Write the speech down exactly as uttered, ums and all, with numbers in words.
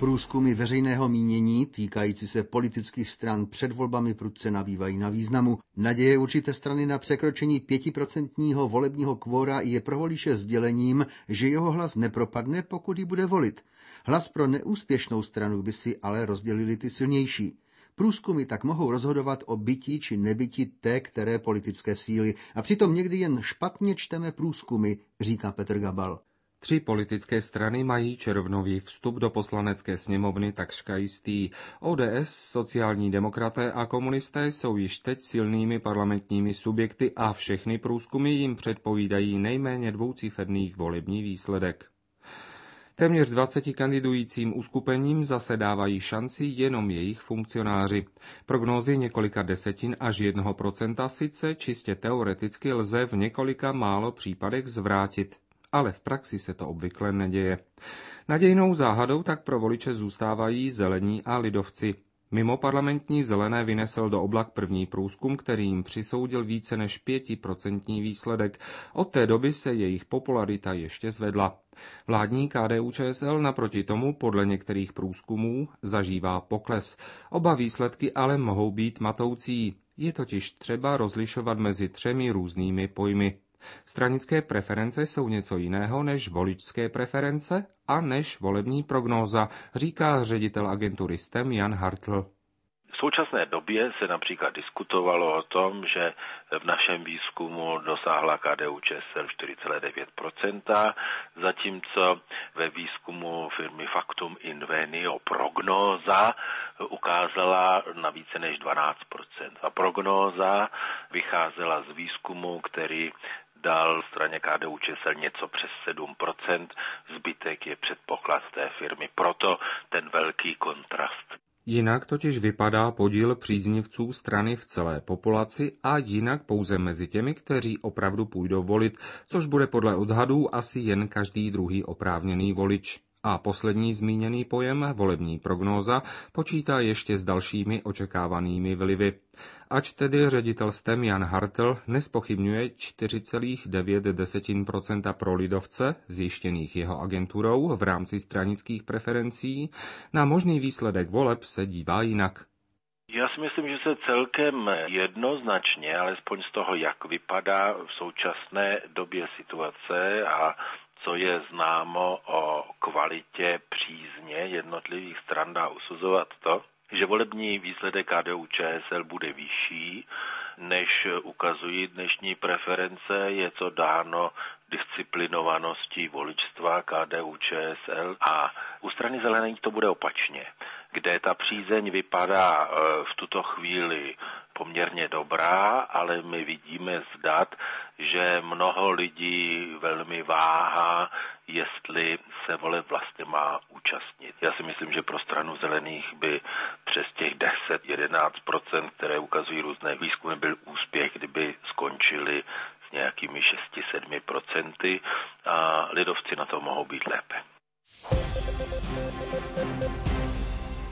Průzkumy veřejného mínění týkající se politických stran před volbami prudce nabývají na významu. Naděje určité strany na překročení pětiprocentního volebního kvóra je pro voliče sdělením, že jeho hlas nepropadne, pokud ji bude volit. Hlas pro neúspěšnou stranu by si ale rozdělili ty silnější. Průzkumy tak mohou rozhodovat o bytí či nebytí té které politické síly. A přitom někdy jen špatně čteme průzkumy, říká Petr Gabal. Tři politické strany mají červnový vstup do poslanecké sněmovny takřka jistý. O D S, sociální demokraté a komunisté jsou již teď silnými parlamentními subjekty a všechny průzkumy jim předpovídají nejméně dvouciferný volební výsledek. Téměř dvaceti kandidujícím uskupením zase dávají šanci jenom jejich funkcionáři. Prognózy několika desetin až jednoho procenta sice čistě teoreticky lze v několika málo případech zvrátit, ale v praxi se to obvykle neděje. Nadějnou záhadou tak pro voliče zůstávají zelení a lidovci. Mimo parlamentní zelené vynesl do oblak první průzkum, který jim přisoudil více než pětiprocentní výsledek. Od té doby se jejich popularita ještě zvedla. Vládní K D U Č S L naproti tomu podle některých průzkumů zažívá pokles. Oba výsledky ale mohou být matoucí. Je totiž třeba rozlišovat mezi třemi různými pojmy. Stranické preference jsou něco jiného než voličské preference a než volební prognóza, říká ředitel agentury S T E M Jan Hartl. V současné době se například diskutovalo o tom, že v našem výzkumu dosáhla K D U Č S L čtyři celá devět procenta, zatímco ve výzkumu firmy Factum Invenio prognóza ukázala na více než dvanáct procent. A prognóza vycházela z výzkumu, který dal straně K D U Č S L něco přes sedm procent, zbytek je předpoklad té firmy, proto ten velký kontrast. Jinak totiž vypadá podíl příznivců strany v celé populaci a jinak pouze mezi těmi, kteří opravdu půjdou volit, což bude podle odhadů asi jen každý druhý oprávněný volič. A poslední zmíněný pojem, volební prognóza, počítá ještě s dalšími očekávanými vlivy. Ač tedy ředitel S T E M Jan Hartl nespochybňuje čtyři celá devět procenta pro lidovce, zjištěných jeho agenturou v rámci stranických preferencí, na možný výsledek voleb se dívá jinak. Já si myslím, že se celkem jednoznačně, alespoň z toho, jak vypadá v současné době situace a co je známo o kvalitě přízně jednotlivých stran, dá usuzovat to, že volební výsledek K D U Č S L bude vyšší, než ukazují dnešní preference. Je to dáno disciplinovaností voličstva K D U Č S L a u strany zelených to bude opačně, kde ta přízeň vypadá v tuto chvíli poměrně dobrá, ale my vidíme z dat, že mnoho lidí velmi váhá, jestli se voleb vlastně má účastnit. Já si myslím, že pro stranu zelených by přes těch deset až jedenáct procent, které ukazují různé výzkumy, byl úspěch, kdyby skončili s nějakými šest až sedm procenty a lidovci na to mohou být lépe.